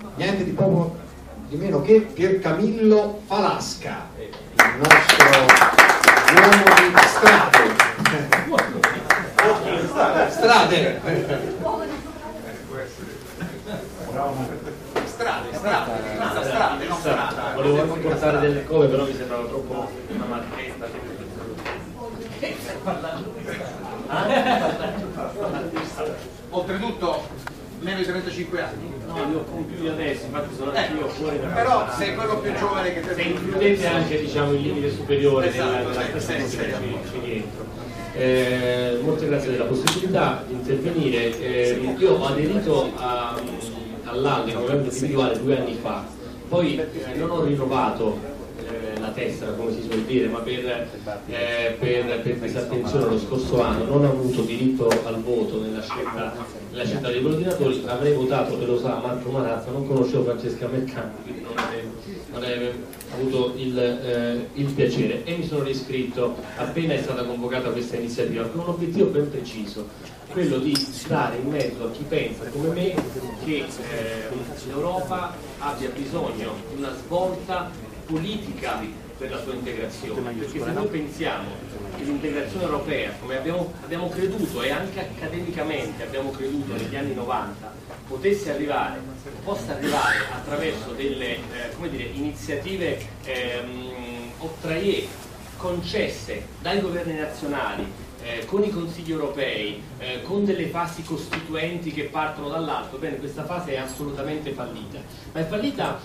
niente di poco di meno che Piercamillo Falasca, il nostro uomo di strade. Strade, non strade. Volevo anche portare delle cose, però mi sembrava troppo una marchetta. Oltretutto meno di 35 anni. No, li ho compiuti adesso, infatti sono anche io fuori da però sei quello più giovane che te. Se includete anche, diciamo, il limite superiore della sì. ci rientro. Molte grazie della possibilità di intervenire. Io ho aderito all'ALDE come membro individuale 2 anni fa, poi non ho rinnovato la tessera, come si suol dire, ma per disattenzione lo scorso anno non ho avuto diritto al voto nella scelta dei coordinatori. Avrei votato, ve lo sa, Marco Marazza, non conoscevo Francesca Mercante, quindi non avevo avuto il piacere, e mi sono riscritto appena è stata convocata questa iniziativa con un obiettivo ben preciso, quello di stare in mezzo a chi pensa come me che l'Europa abbia bisogno di una svolta politica per la sua integrazione, perché se noi pensiamo che l'integrazione europea, come abbiamo creduto, e anche accademicamente abbiamo creduto negli anni 90, possa arrivare attraverso delle iniziative octroyée concesse dai governi nazionali, con i consigli europei, con delle fasi costituenti che partono dall'alto, bene, questa fase è assolutamente fallita, ma è fallita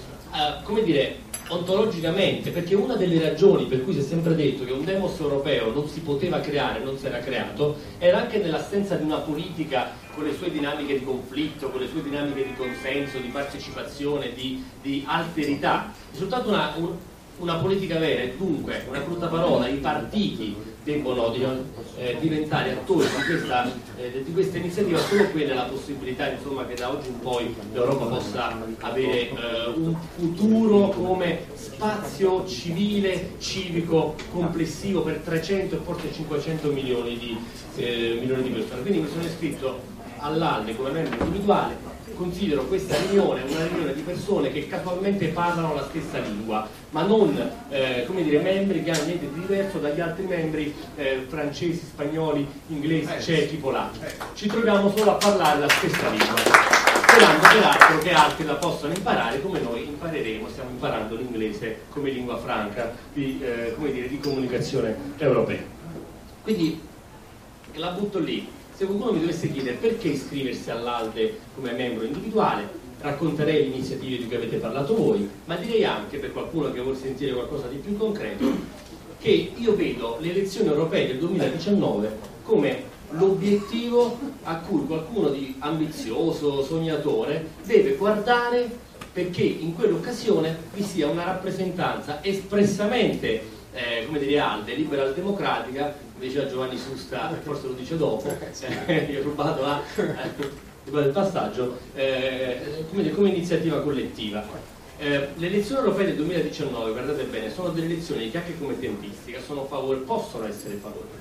ontologicamente, perché una delle ragioni per cui si è sempre detto che un demos europeo non si poteva creare, non si era creato, era anche nell'assenza di una politica con le sue dinamiche di conflitto, con le sue dinamiche di consenso, di partecipazione, di alterità. È soltanto una politica vera, e dunque, una brutta parola, i partiti debbono diventare attori di questa iniziativa. Solo quella è la possibilità, insomma, che da oggi in poi l'Europa possa avere un futuro come spazio civile, civico, complessivo per 300 e forse 500 milioni di persone. Quindi mi sono iscritto all'ALDE come membro individuale. Considero questa riunione una riunione di persone che casualmente parlano la stessa lingua, ma non membri che hanno niente di diverso dagli altri membri francesi, spagnoli, inglesi, cechi, polacchi. Ci troviamo solo a parlare la stessa lingua, sperando peraltro che altri la possano imparare come noi impareremo, stiamo imparando l'inglese come lingua franca di comunicazione europea. Quindi la butto lì. Se qualcuno mi dovesse chiedere perché iscriversi all'ALDE come membro individuale, racconterei le iniziative di cui avete parlato voi, ma direi anche, per qualcuno che vuole sentire qualcosa di più concreto, che io vedo le elezioni europee del 2019 come l'obiettivo a cui qualcuno di ambizioso, sognatore, deve guardare, perché in quell'occasione vi sia una rappresentanza espressamente ALDE, liberal democratica, diceva Giovanni Susta, forse lo dice dopo, gli ho rubato il passaggio, come iniziativa collettiva. Le elezioni europee del 2019, guardate bene, sono delle elezioni che anche come tempistica possono essere favorevoli.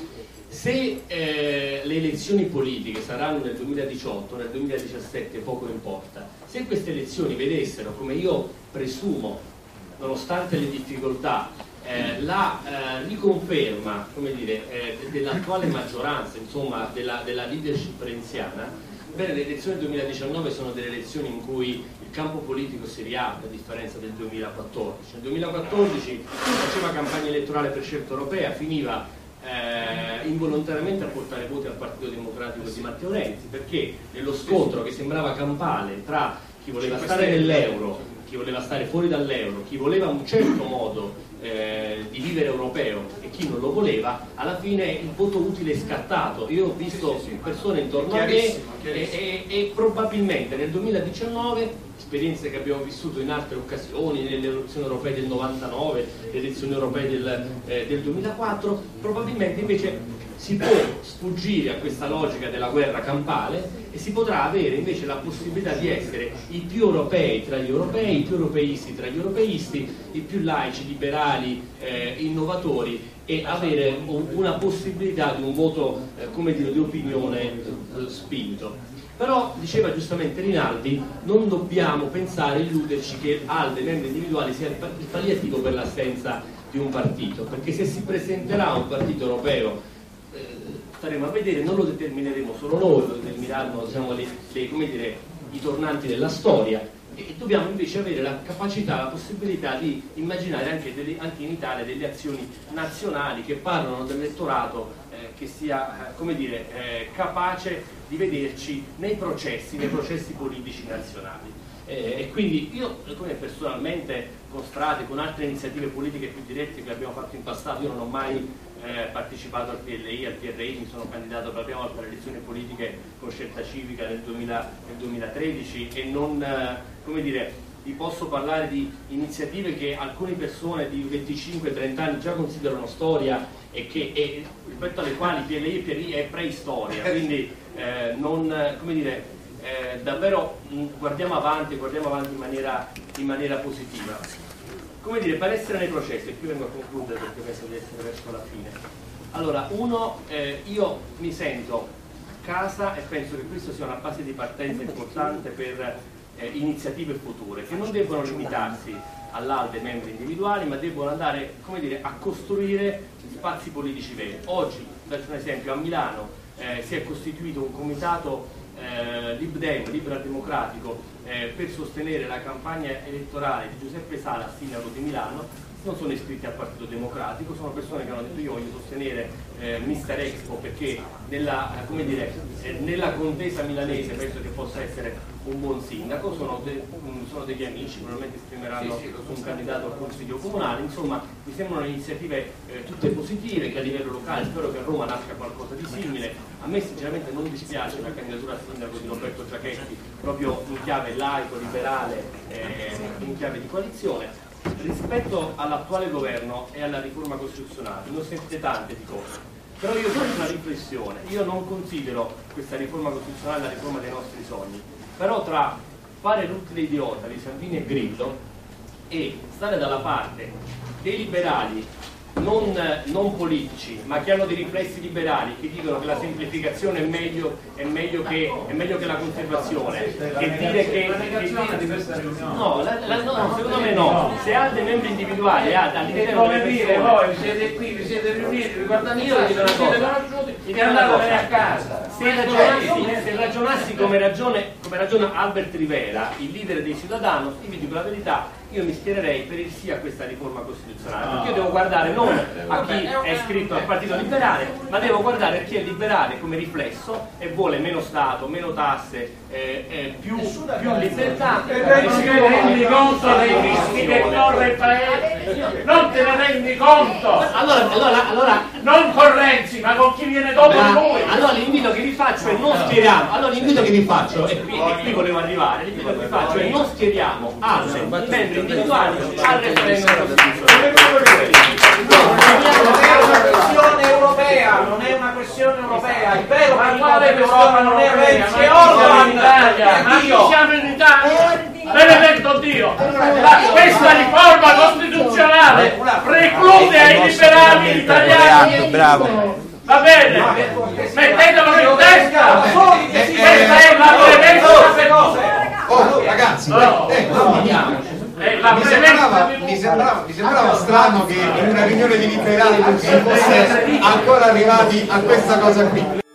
Se le elezioni politiche saranno nel 2018, nel 2017 poco importa, se queste elezioni vedessero, come io presumo, nonostante le difficoltà, la riconferma dell'attuale maggioranza, insomma della leadership renziana, bene, le elezioni del 2019 sono delle elezioni in cui il campo politico si riapre, a differenza del 2014. Nel 2014 si faceva campagna elettorale per Scelta Europea, finiva involontariamente a portare voti al Partito Democratico di Matteo Renzi, perché nello scontro che sembrava campale tra chi voleva stare nell'euro, chi voleva stare fuori dall'euro, chi voleva un certo modo di vivere europeo e chi non lo voleva, alla fine il voto utile è scattato. Io ho visto persone intorno a me e probabilmente nel 2019, esperienze che abbiamo vissuto in altre occasioni, nelle elezioni europee del 99, le elezioni europee del 2004, probabilmente invece si può sfuggire a questa logica della guerra campale e si potrà avere invece la possibilità di essere i più europei tra gli europei, i più europeisti tra gli europeisti, i più laici, liberali, innovatori, e avere una possibilità di un voto di opinione spinto. Però, diceva giustamente Rinaldi, non dobbiamo pensare, illuderci che ALDE, membri individuali, sia il palliativo per l'assenza di un partito, perché se si presenterà un partito europeo, staremo a vedere, non lo determineremo solo noi, lo determineranno, diciamo, come dire, i tornanti della storia, e dobbiamo invece avere la capacità, la possibilità di immaginare anche in Italia delle azioni nazionali che parlano dell'elettorato che sia, come dire, capace di vederci nei processi politici nazionali. E quindi io, come personalmente, con Strade, con altre iniziative politiche più dirette che abbiamo fatto in passato, io non ho mai partecipato al PLI, al PRI, mi sono candidato per la prima volta alle elezioni politiche con Scelta Civica nel 2013 e non, come dire, vi posso parlare di iniziative che alcune persone di 25-30 anni già considerano storia e rispetto alle quali PLI e PRI è preistoria, quindi come dire, davvero guardiamo avanti in maniera positiva. Come dire, per essere nei processi, e qui vengo a concludere perché penso di essere verso la fine. Allora, io mi sento casa e penso che questo sia una base di partenza importante per iniziative future, che non debbono limitarsi all'ALDE membri individuali, ma debbono andare, come dire, a costruire spazi politici veri. Oggi, per un esempio, a Milano si è costituito un comitato Libdem, Libera Democratico, per sostenere la campagna elettorale di Giuseppe Sala, sindaco di Milano. Non sono iscritti al Partito Democratico, sono persone che hanno detto io voglio sostenere Mister Expo perché nella contesa milanese penso che possa essere un buon sindaco, sono degli amici, probabilmente esprimeranno un candidato al Consiglio Comunale, insomma mi sembrano iniziative tutte positive, che a livello locale spero che a Roma nasca qualcosa di simile. A me sinceramente non dispiace la candidatura a sindaco di Roberto Giachetti, proprio in chiave laico, liberale, in chiave di coalizione. Rispetto all'attuale governo e alla riforma costituzionale, ne ho sentite tante di cose, però io faccio una riflessione. Io non considero questa riforma costituzionale la riforma dei nostri sogni, però tra fare l'utile idiota di Salvini e Grillo e stare dalla parte dei liberali non politici, ma che hanno dei riflessi liberali, che dicono che la semplificazione è meglio che la conservazione, e dire che no, secondo me no. Se ha dei membri individuali all'interno delle persone, voi siete qui, vi siete riuniti, vi guardate, io vi siete conosciuti e andatevene a casa. Se ragionassi come ragiona Albert Rivera, il leader dei Ciudadanos, io vi dico la verità, io mi schiererei per il sì a questa riforma costituzionale, perché io devo guardare non a chi è iscritto al Partito Liberale, ma devo guardare a chi è liberale come riflesso e vuole meno Stato, meno tasse, più libertà. E te ne rendi conto dei rischi che corre il Paese? Non te ne rendi conto? Allora non con Renzi, ma con chi viene dopo lui. Allora l'invito che vi faccio è non schieriamo. Allora l'invito che vi faccio, e qui volevo arrivare, l'invito che vi faccio è non schieriamo altri membri individuali al referendum non è una questione europea, il vero pericolo dell'Europa non è Renzi e Orban, ma siamo in Italia, benedetto Dio. Questa riforma costituzionale preclude ai liberali italiani, va bene, mettetelo in testa, questa è la premessa per cose. Ragazzi, mi sembrava strano che in una riunione di liberali non si fosse ancora arrivati a questa cosa qui.